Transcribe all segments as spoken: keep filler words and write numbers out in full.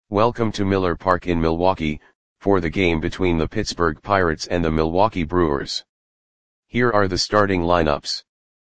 Welcome to Miller Park in Milwaukee, for the game between the Pittsburgh Pirates and the Milwaukee Brewers. Here are the starting lineups.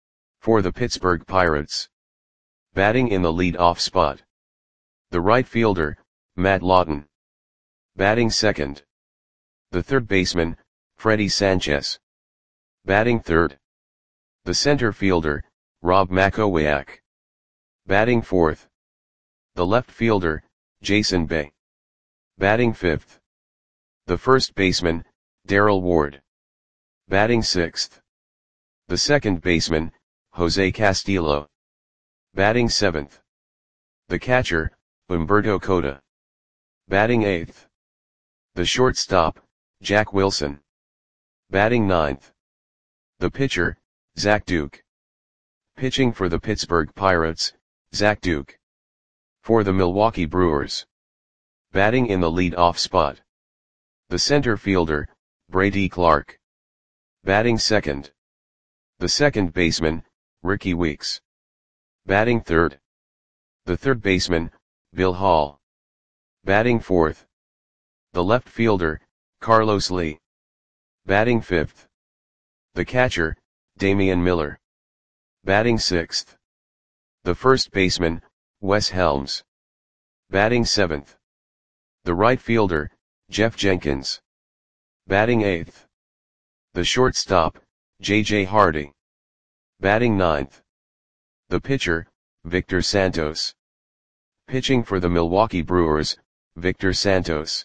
For the Pittsburgh Pirates. Batting in the lead-off spot. The right fielder, Matt Lawton. Batting second. The third baseman, Freddie Sanchez. Batting third. The center fielder, Rob Makowiak. Batting fourth. The left fielder, Jason Bay. Batting fifth. The first baseman, Darryl Ward. Batting sixth. The second baseman, Jose Castillo. Batting seventh. The catcher, Humberto Cota. Batting eighth. The shortstop, Jack Wilson. Batting ninth. The pitcher, Zach Duke. Pitching for the Pittsburgh Pirates, Zach Duke. For the Milwaukee Brewers. Batting in the lead-off spot. The center fielder, Brady Clark. Batting second. The second baseman, Rickie Weeks. Batting third. The third baseman, Bill Hall. Batting fourth. The left fielder, Carlos Lee. Batting fifth. The catcher, Damian Miller. Batting sixth. The first baseman, Wes Helms. Batting seventh. The right fielder, Jeff Jenkins. Batting eighth. The shortstop, J J Hardy. Batting ninth. The pitcher, Victor Santos. Pitching for the Milwaukee Brewers, Victor Santos.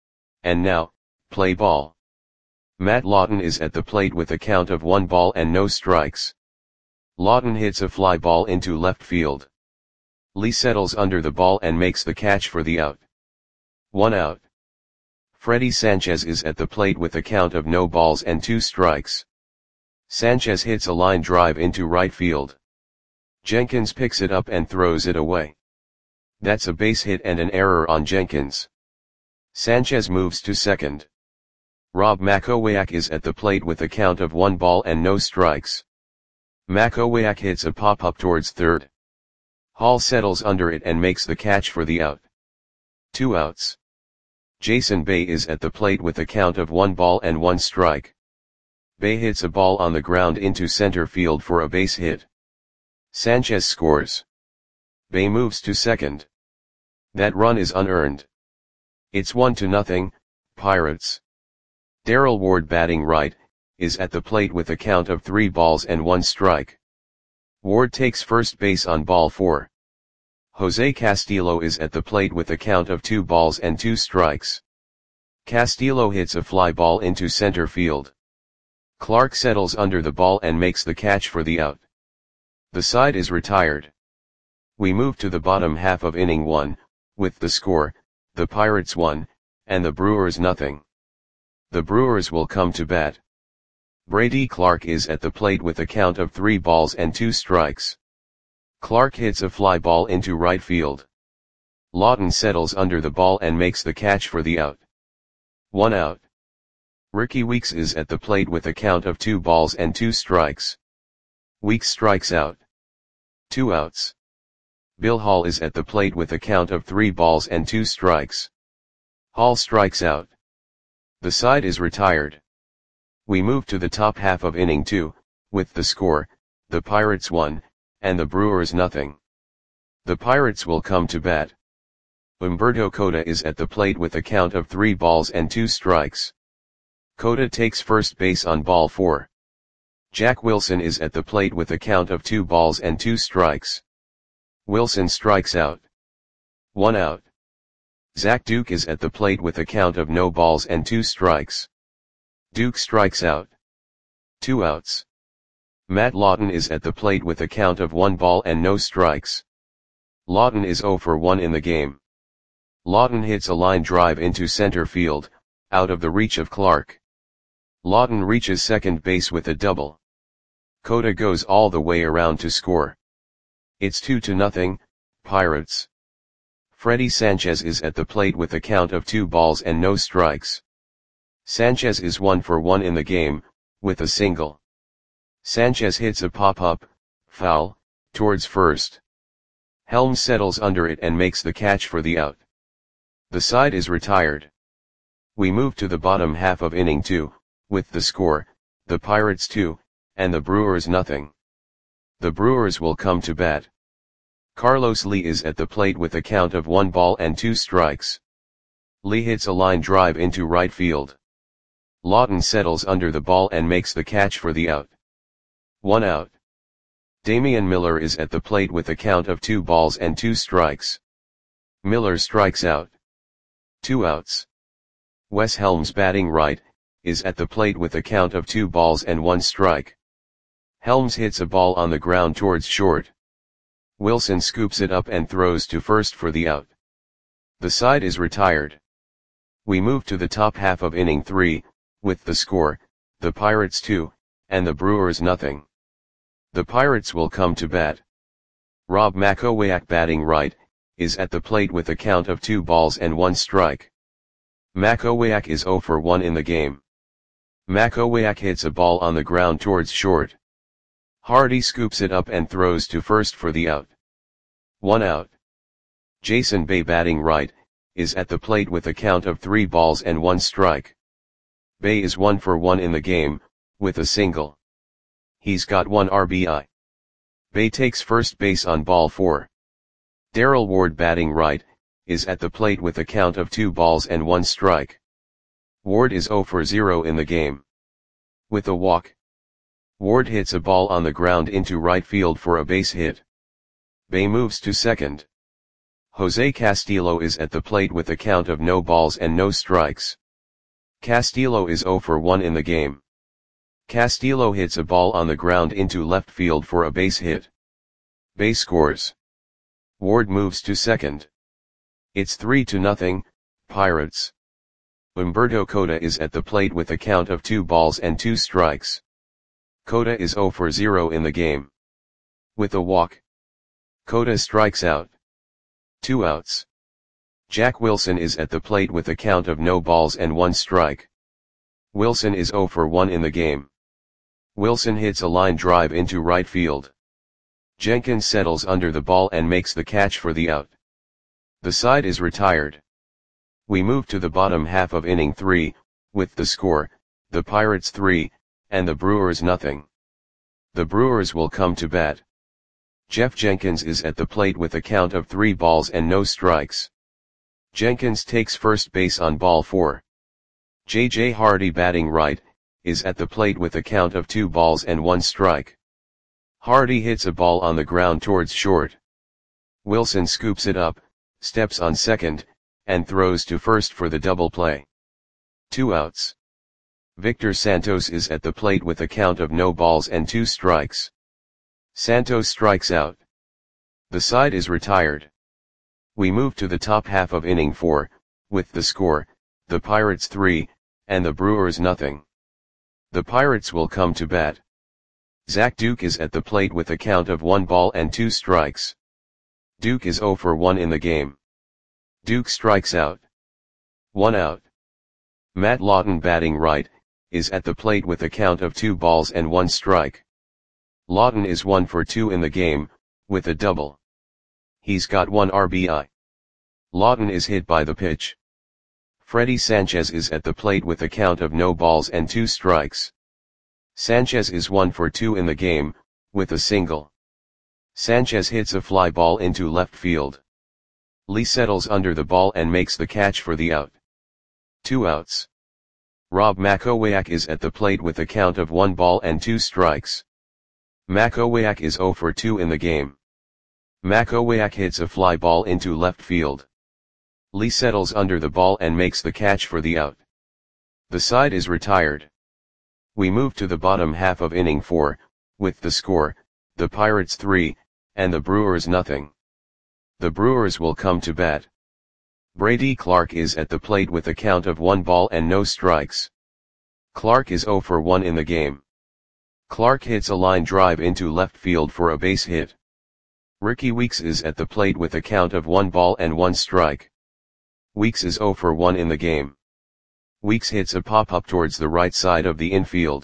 And now, play ball. Matt Lawton is at the plate with a count of one ball and no strikes. Lawton hits a fly ball into left field. Lee settles under the ball and makes the catch for the out. One out. Freddie Sanchez is at the plate with a count of no balls and two strikes. Sanchez hits a line drive into right field. Jenkins picks it up and throws it away. That's a base hit and an error on Jenkins. Sanchez moves to second. Rob Makowiak is at the plate with a count of one ball and no strikes. Makowiak hits a pop-up towards third. Hall settles under it and makes the catch for the out. Two outs. Jason Bay is at the plate with a count of one ball and one strike. Bay hits a ball on the ground into center field for a base hit. Sanchez scores. Bay moves to second. That run is unearned. It's one to nothing, Pirates. Darryl Ward, batting right, is at the plate with a count of three balls and one strike. Ward takes first base on ball four. Jose Castillo is at the plate with a count of two balls and two strikes. Castillo hits a fly ball into center field. Clark settles under the ball and makes the catch for the out. The side is retired. We move to the bottom half of inning one, with the score, the Pirates one, and the Brewers nothing. The Brewers will come to bat. Brady Clark is at the plate with a count of three balls and two strikes. Clark hits a fly ball into right field. Lawton settles under the ball and makes the catch for the out. One out. Rickie Weeks is at the plate with a count of two balls and two strikes. Weeks strikes out. Two outs. Bill Hall is at the plate with a count of three balls and two strikes. Hall strikes out. The side is retired. We move to the top half of inning two, with the score, the Pirates one, and the Brewers nothing. The Pirates will come to bat. Humberto Cota is at the plate with a count of three balls and two strikes. Cota takes first base on ball four. Jack Wilson is at the plate with a count of two balls and two strikes. Wilson strikes out. One out. Zach Duke is at the plate with a count of no balls and two strikes. Duke strikes out. Two outs. Matt Lawton is at the plate with a count of one ball and no strikes. Lawton is zero for one in the game. Lawton hits a line drive into center field, out of the reach of Clark. Lawton reaches second base with a double. Cota goes all the way around to score. It's two to nothing, Pirates. Freddie Sanchez is at the plate with a count of two balls and no strikes. Sanchez is one for one in the game, with a single. Sanchez hits a pop-up, foul, towards first. Helms settles under it and makes the catch for the out. The side is retired. We move to the bottom half of inning two, with the score, the Pirates two, and the Brewers nothing. The Brewers will come to bat. Carlos Lee is at the plate with a count of one ball and two strikes. Lee hits a line drive into right field. Lawton settles under the ball and makes the catch for the out. One out. Damian Miller is at the plate with a count of two balls and two strikes. Miller strikes out. Two outs. Wes Helms, batting right, is at the plate with a count of two balls and one strike. Helms hits a ball on the ground towards short. Wilson scoops it up and throws to first for the out. The side is retired. We move to the top half of inning three, with the score, the Pirates two, and the Brewers nothing. The Pirates will come to bat. Rob Makowiak, batting right, is at the plate with a count of two balls and one strike. Makowiak is oh for one in the game. Makowiak hits a ball on the ground towards short. Hardy scoops it up and throws to first for the out. One out. Jason Bay, batting right, is at the plate with a count of three balls and one strike. Bay is one for one in the game, with a single. He's got one R B I. Bay takes first base on ball four. Darrell Ward, batting right, is at the plate with a count of two balls and one strike. Ward is oh for zero in the game. With a walk, Ward hits a ball on the ground into right field for a base hit. Bay moves to second. Jose Castillo is at the plate with a count of no balls and no strikes. Castillo is oh for one in the game. Castillo hits a ball on the ground into left field for a base hit. Bay scores. Ward moves to second. It's three to nothing, Pirates. Humberto Cota is at the plate with a count of two balls and two strikes. Cota is oh for zero in the game. With a walk, Cota strikes out. Two outs. Jack Wilson is at the plate with a count of no balls and one strike. Wilson is oh for one in the game. Wilson hits a line drive into right field. Jenkins settles under the ball and makes the catch for the out. The side is retired. We move to the bottom half of inning three, with the score, the Pirates three, and the Brewers nothing. The Brewers will come to bat. Jeff Jenkins is at the plate with a count of three balls and no strikes. Jenkins takes first base on ball four. J J Hardy, batting right, is at the plate with a count of two balls and one strike. Hardy hits a ball on the ground towards short. Wilson scoops it up, steps on second, and throws to first for the double play. Two outs. Victor Santos is at the plate with a count of no balls and two strikes. Santos strikes out. The side is retired. We move to the top half of inning four, with the score, the Pirates three, and the Brewers nothing. The Pirates will come to bat. Zach Duke is at the plate with a count of one ball and two strikes. Duke is oh for one in the game. Duke strikes out. One out. Matt Lawton, batting right, is at the plate with a count of two balls and one strike. Lawton is one for two in the game, with a double. He's got one R B I. Lawton is hit by the pitch. Freddie Sanchez is at the plate with a count of no balls and two strikes. Sanchez is one for two in the game, with a single. Sanchez hits a fly ball into left field. Lee settles under the ball and makes the catch for the out. Two outs. Rob Makowiak is at the plate with a count of one ball and two strikes. Makowiak is oh for two in the game. Makowiak hits a fly ball into left field. Lee settles under the ball and makes the catch for the out. The side is retired. We move to the bottom half of inning four, with the score, the Pirates three, and the Brewers nothing. The Brewers will come to bat. Brady Clark is at the plate with a count of one ball and no strikes. Clark is oh for one in the game. Clark hits a line drive into left field for a base hit. Ricky Weeks is at the plate with a count of one ball and one strike. Weeks is oh for one in the game. Weeks hits a pop-up towards the right side of the infield.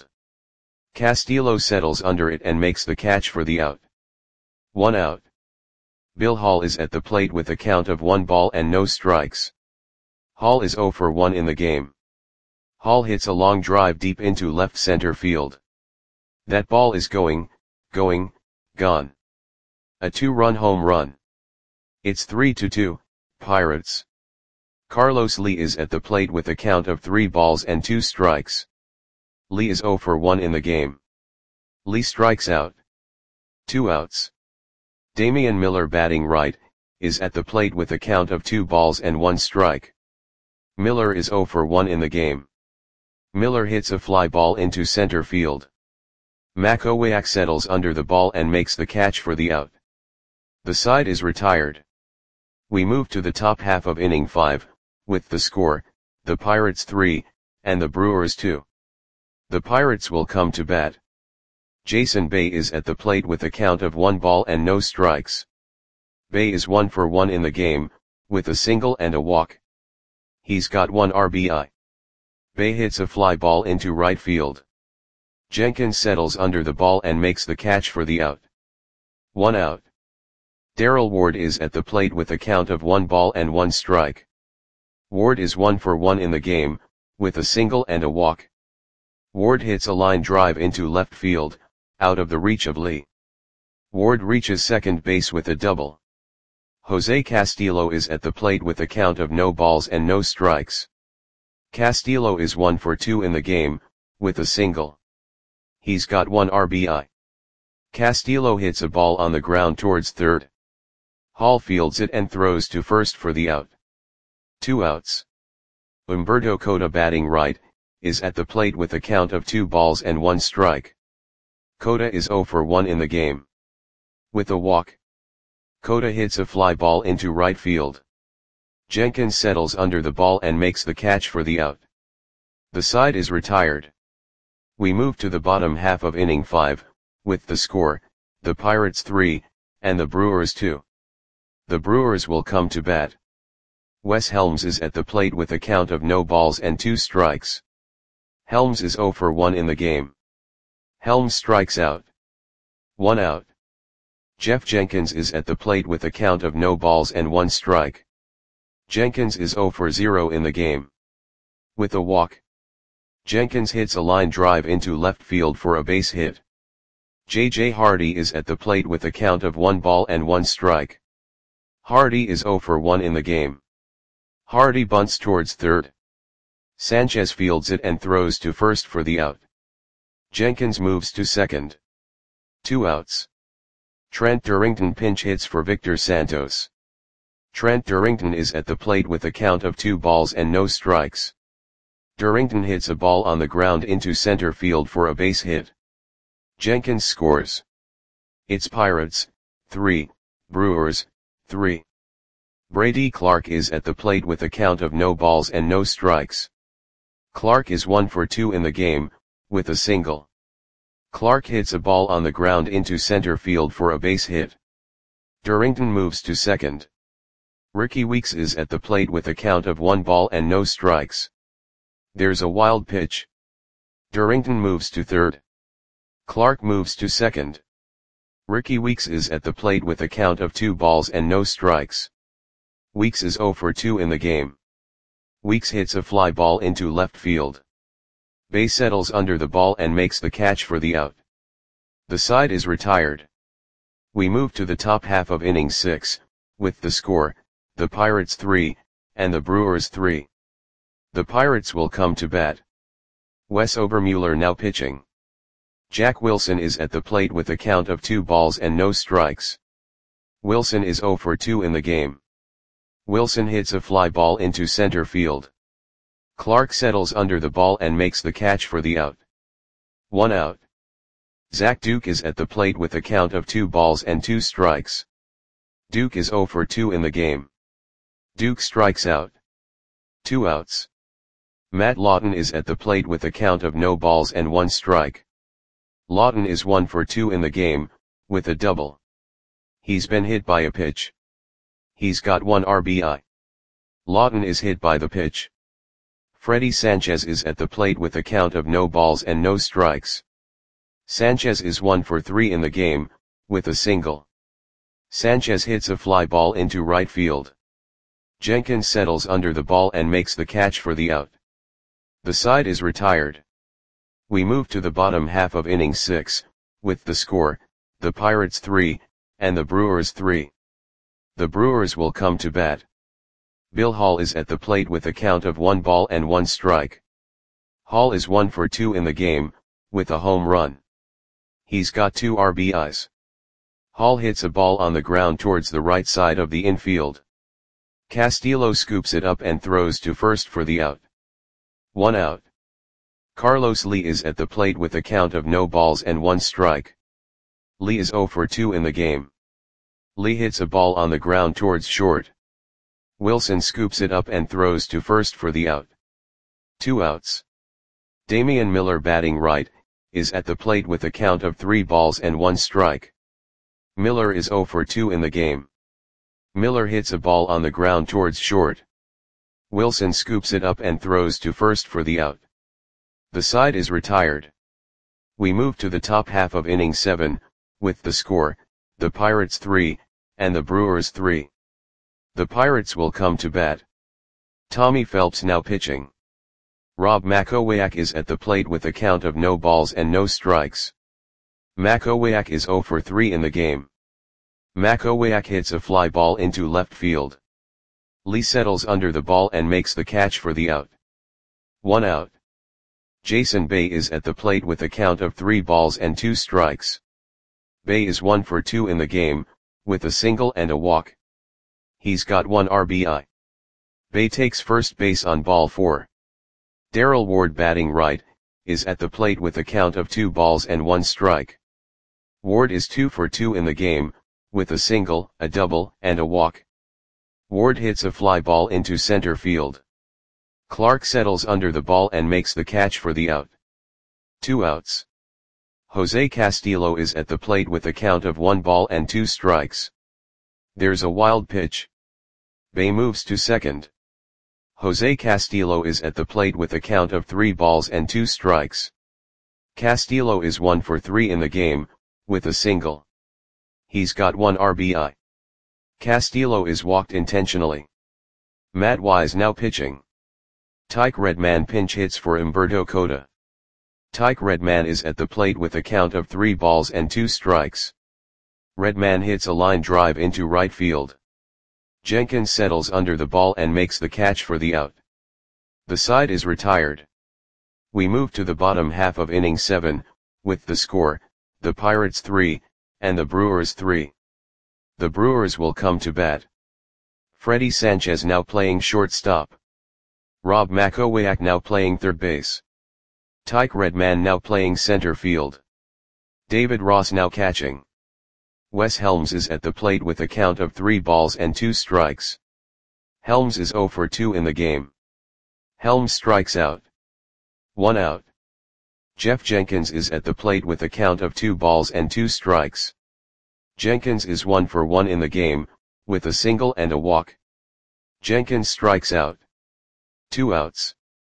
Castillo settles under it and makes the catch for the out. One out. Bill Hall is at the plate with a count of one ball and no strikes. Hall is zero for one in the game. Hall hits a long drive deep into left center field. That ball is going, going, gone. A two-run home run. It's three to two, Pirates. Carlos Lee is at the plate with a count of three balls and two strikes. Lee is zero for one in the game. Lee strikes out. Two outs. Damian Miller, batting right, is at the plate with a count of two balls and one strike. Miller is zero for one in the game. Miller hits a fly ball into center field. Makowiak settles under the ball and makes the catch for the out. The side is retired. We move to the top half of inning five, with the score, the Pirates three, and the Brewers two. The Pirates will come to bat. Jason Bay is at the plate with a count of one ball and no strikes. Bay is one for one in the game, with a single and a walk. He's got one R B I. Bay hits a fly ball into right field. Jenkins settles under the ball and makes the catch for the out. One out. Darrell Ward is at the plate with a count of one ball and one strike. Ward is one for one in the game, with a single and a walk. Ward hits a line drive into left field, out of the reach of Lee. Ward reaches second base with a double. Jose Castillo is at the plate with a count of no balls and no strikes. Castillo is one for two in the game, with a single. He's got one R B I. Castillo hits a ball on the ground towards third. Hall fields it and throws to first for the out. Two outs. Humberto Cota, batting right, is at the plate with a count of two balls and one strike. Cota is zero for one in the game. With a walk. Cota hits a fly ball into right field. Jenkins settles under the ball and makes the catch for the out. The side is retired. We move to the bottom half of inning five, with the score, the Pirates three, and the Brewers two. The Brewers will come to bat. Wes Helms is at the plate with a count of no balls and two strikes. Helms is zero for one in the game. Helms strikes out. One out. Jeff Jenkins is at the plate with a count of no balls and one strike. Jenkins is zero for zero in the game. With a walk. Jenkins hits a line drive into left field for a base hit. J J Hardy is at the plate with a count of one ball and one strike. Hardy is zero for one in the game. Hardy bunts towards third. Sanchez fields it and throws to first for the out. Jenkins moves to second. Two outs. Trent Durrington pinch hits for Victor Santos. Trent Durrington is at the plate with a count of two balls and no strikes. Durrington hits a ball on the ground into center field for a base hit. Jenkins scores. It's Pirates, three, Brewers, three. Brady Clark is at the plate with a count of no balls and no strikes. Clark is one for two in the game, with a single. Clark hits a ball on the ground into center field for a base hit. Durrington moves to second. Ricky Weeks is at the plate with a count of one ball and no strikes. There's a wild pitch. Durrington moves to third. Clark moves to second. Ricky Weeks is at the plate with a count of two balls and no strikes. Weeks is zero for two in the game. Weeks hits a fly ball into left field. Bay settles under the ball and makes the catch for the out. The side is retired. We move to the top half of inning six, with the score, the Pirates three, and the Brewers three. The Pirates will come to bat. Wes Obermuller now pitching. Jack Wilson is at the plate with a count of two balls and no strikes. Wilson is zero for two in the game. Wilson hits a fly ball into center field. Clark settles under the ball and makes the catch for the out. One out. Zach Duke is at the plate with a count of two balls and two strikes. Duke is zero for two in the game. Duke strikes out. Two outs. Matt Lawton is at the plate with a count of no balls and one strike. Lawton is one for two in the game, with a double. He's been hit by a pitch. He's got one R B I. Lawton is hit by the pitch. Freddie Sanchez is at the plate with a count of no balls and no strikes. Sanchez is one for three in the game, with a single. Sanchez hits a fly ball into right field. Jenkins settles under the ball and makes the catch for the out. The side is retired. We move to the bottom half of inning six, with the score, the Pirates three, and the Brewers three. The Brewers will come to bat. Bill Hall is at the plate with a count of one ball and one strike. Hall is one for two in the game, with a home run. He's got two R B Is. Hall hits a ball on the ground towards the right side of the infield. Castillo scoops it up and throws to first for the out. One out. Carlos Lee is at the plate with a count of no balls and one strike. Lee is zero for two in the game. Lee hits a ball on the ground towards short. Wilson scoops it up and throws to first for the out. Two outs. Damian Miller, batting right, is at the plate with a count of three balls and one strike. Miller is zero for two in the game. Miller hits a ball on the ground towards short. Wilson scoops it up and throws to first for the out. The side is retired. We move to the top half of inning seven, with the score, the Pirates three, and the Brewers three. The Pirates will come to bat. Tommy Phelps now pitching. Rob Makowiak is at the plate with a count of no balls and no strikes. Makowiak is zero for three in the game. Makowiak hits a fly ball into left field. Lee settles under the ball and makes the catch for the out. One out. Jason Bay is at the plate with a count of three balls and two strikes. Bay is one for two in the game, with a single and a walk. He's got one R B I. Bay takes first base on ball four. Darrell Ward, batting right, is at the plate with a count of two balls and one strike. Ward is two for two in the game, with a single, a double, and a walk. Ward hits a fly ball into center field. Clark settles under the ball and makes the catch for the out. Two outs. Jose Castillo is at the plate with a count of one ball and two strikes. There's a wild pitch. Bay moves to second. Jose Castillo is at the plate with a count of three balls and two strikes. Castillo is one for three in the game, with a single. He's got one R B I. Castillo is walked intentionally. Matt Wise now pitching. Tyke Redman pinch hits for Humberto Cota. Tyke Redman is at the plate with a count of three balls and two strikes. Redman hits a line drive into right field. Jenkins settles under the ball and makes the catch for the out. The side is retired. We move to the bottom half of inning seven, with the score, the Pirates three, and the Brewers three. The Brewers will come to bat. Freddie Sanchez now playing shortstop. Rob Makowiak now playing third base. Tyke Redman now playing center field. David Ross now catching. Wes Helms is at the plate with a count of three balls and two strikes. Helms is zero for two in the game. Helms strikes out. One out. Jeff Jenkins is at the plate with a count of two balls and two strikes. Jenkins is one for one in the game, with a single and a walk. Jenkins strikes out. Two outs.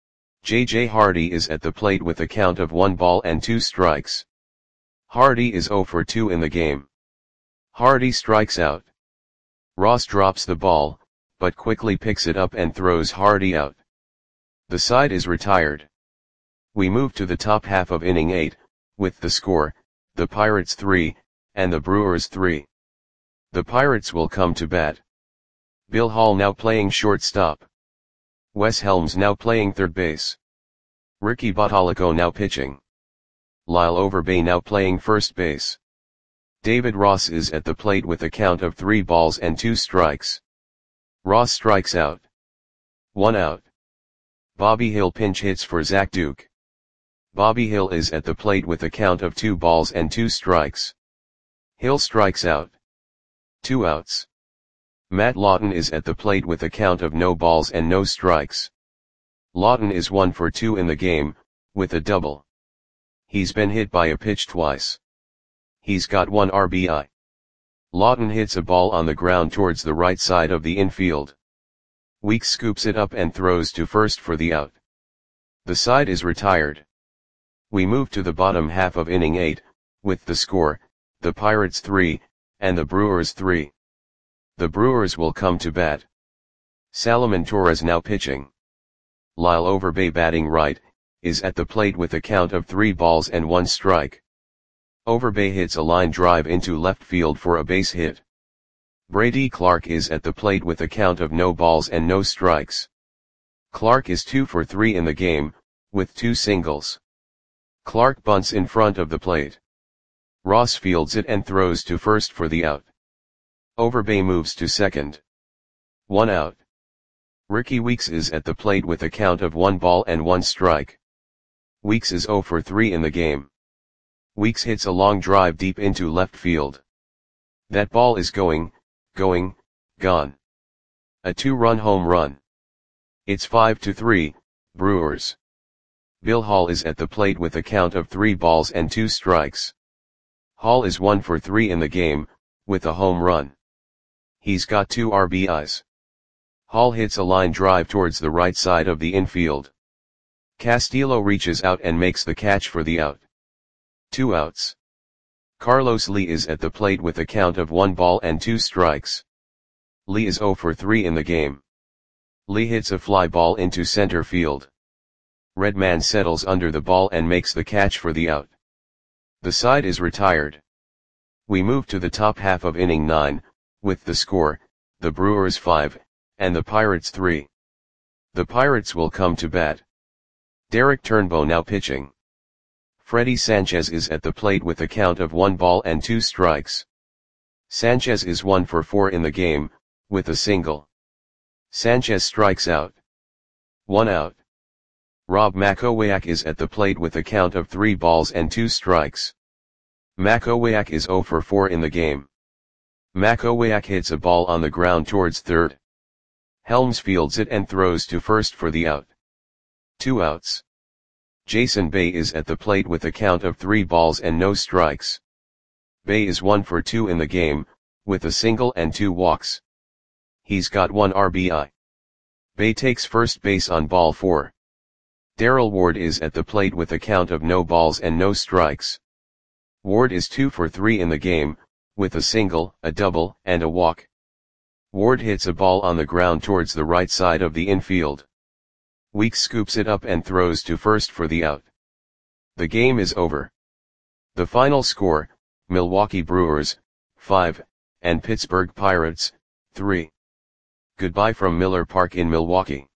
J J Hardy is at the plate with a count of one ball and two strikes. Hardy is zero for two in the game. Hardy strikes out. Ross drops the ball, but quickly picks it up and throws Hardy out. The side is retired. We move to the top half of inning eight, with the score, the Pirates three, and the Brewers three. The Pirates will come to bat. Bill Hall now playing shortstop. Wes Helms now playing third base. Ricky Bottalico now pitching. Lyle Overbay now playing first base. David Ross is at the plate with a count of three balls and two strikes. Ross strikes out. One out. Bobby Hill pinch hits for Zach Duke. Bobby Hill is at the plate with a count of two balls and two strikes. Hill strikes out. Two outs. Matt Lawton is at the plate with a count of no balls and no strikes. Lawton is one for two in the game, with a double. He's been hit by a pitch twice. He's got one R B I. Lawton hits a ball on the ground towards the right side of the infield. Weeks scoops it up and throws to first for the out. The side is retired. We move to the bottom half of inning eight, with the score, the Pirates three, and the Brewers three. The Brewers will come to bat. Salomon Torres now pitching. Lyle Overbay batting right, is at the plate with a count of three balls and one strike. Overbay hits a line drive into left field for a base hit. Brady Clark is at the plate with a count of no balls and no strikes. Clark is two for three in the game, with two singles. Clark bunts in front of the plate. Ross fields it and throws to first for the out. Overbay moves to second. One out. Ricky Weeks is at the plate with a count of one ball and one strike. Weeks is zero for three in the game. Weeks hits a long drive deep into left field. That ball is going, going, gone. A two-run home run. It's five to three, Brewers. Bill Hall is at the plate with a count of three balls and two strikes. Hall is one for three in the game, with a home run. He's got two R B Is. Hall hits a line drive towards the right side of the infield. Castillo reaches out and makes the catch for the out. Two outs. Carlos Lee is at the plate with a count of one ball and two strikes. Lee is zero for three in the game. Lee hits a fly ball into center field. Redman settles under the ball and makes the catch for the out. The side is retired. We move to the top half of inning nine, with the score, the Brewers five, and the Pirates three. The Pirates will come to bat. Derek Turnbow now pitching. Freddie Sanchez is at the plate with a count of one ball and two strikes. Sanchez is one for four in the game, with a single. Sanchez strikes out. One out. Rob Makowiak is at the plate with a count of three balls and two strikes. Makowiak is zero for four in the game. Makowiak hits a ball on the ground towards third. Helms fields it and throws to first for the out. Two outs. Jason Bay is at the plate with a count of three balls and no strikes. Bay is one for two in the game, with a single and two walks. He's got one R B I. Bay takes first base on ball four. Darrell Ward is at the plate with a count of no balls and no strikes. Ward is two for three in the game, with a single, a double, and a walk. Ward hits a ball on the ground towards the right side of the infield. Weeks scoops it up and throws to first for the out. The game is over. The final score, Milwaukee Brewers, five, and Pittsburgh Pirates, three. Goodbye from Miller Park in Milwaukee.